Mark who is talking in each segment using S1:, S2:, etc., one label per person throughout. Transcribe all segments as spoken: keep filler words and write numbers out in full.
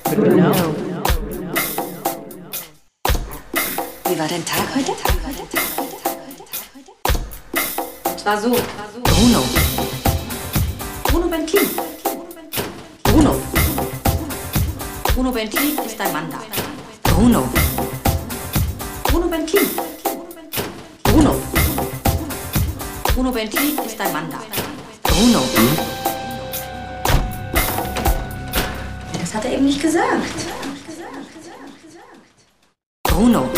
S1: Bruno.
S2: Wie war dein Tag heute? Es war so.
S1: Bruno.
S2: Bruno Bentley.
S1: Bruno.
S2: Bruno Bentley ist dein Mann da.
S1: Bruno.
S2: Bruno Bentley.
S1: Bruno.
S2: Bruno Bentley ist dein Mann da.
S1: Bruno.
S2: Das hat er eben nicht gesagt.
S1: Bruno.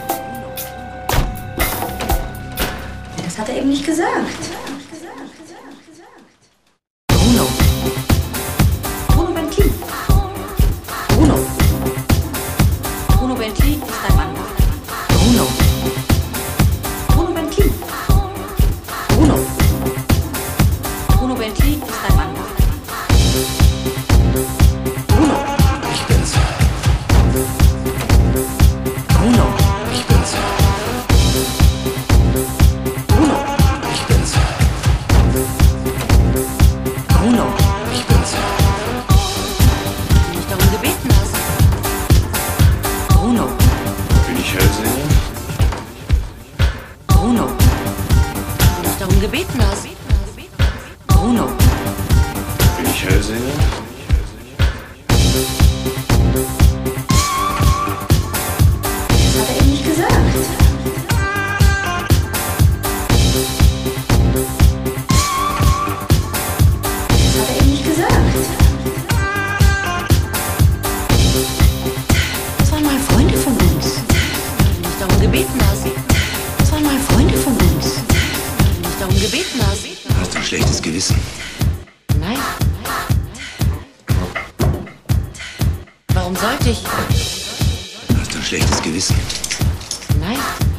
S2: Das hat er eben nicht gesagt.
S1: Bruno.
S2: Bruno Bentley.
S1: Bruno.
S2: Bruno Bentley ist dein Mann da.
S1: Bruno.
S2: Bruno Bentley.
S1: Bruno.
S2: Bruno Bentley ist dein Mann da.
S1: Bruno.
S3: Ich bin's.
S1: Bruno.
S3: Ich bin's.
S1: Bruno.
S3: Ich bin's.
S1: Bruno.
S3: Ich bin's.
S2: Du mich darum gebeten hast.
S1: Bruno.
S3: Bin ich Hellseher?
S1: Bruno.
S2: Du mich darum gebeten hast.
S1: Bruno.
S3: Bin ich Hellseher?
S2: Das hat er eben nicht gesagt. Das hat er eben nicht gesagt.
S1: Das waren mal Freunde von uns.
S2: Du mich darum gebeten hast.
S1: Das waren mal Freunde von uns.
S2: Du mich darum gebeten hast.
S3: Hast du ein schlechtes Gewissen?
S2: Nein. Warum sollte ich?
S3: Hast du ein schlechtes Gewissen?
S2: Nein.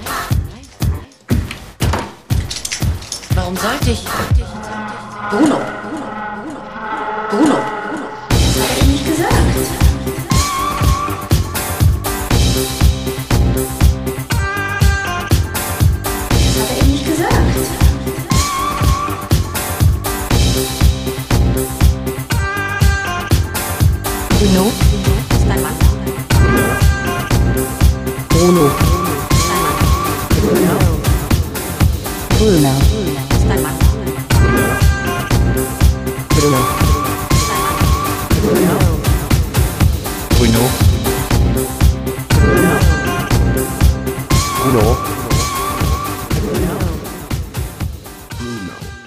S2: Warum sollte ich?
S1: Bruno. Bruno.
S2: Das hat er eben nicht gesagt. Das hat er eben nicht gesagt.
S1: Bruno.
S2: Ist dein Mann da?
S1: Bruno.
S2: Ist dein Mann da?
S1: Bruno. Bruno.
S2: Ist dein Mann da?
S1: Bruno.
S2: Ist dein Mann da?
S1: Bruno.
S3: Bruno.
S1: Bruno.
S3: Bruno.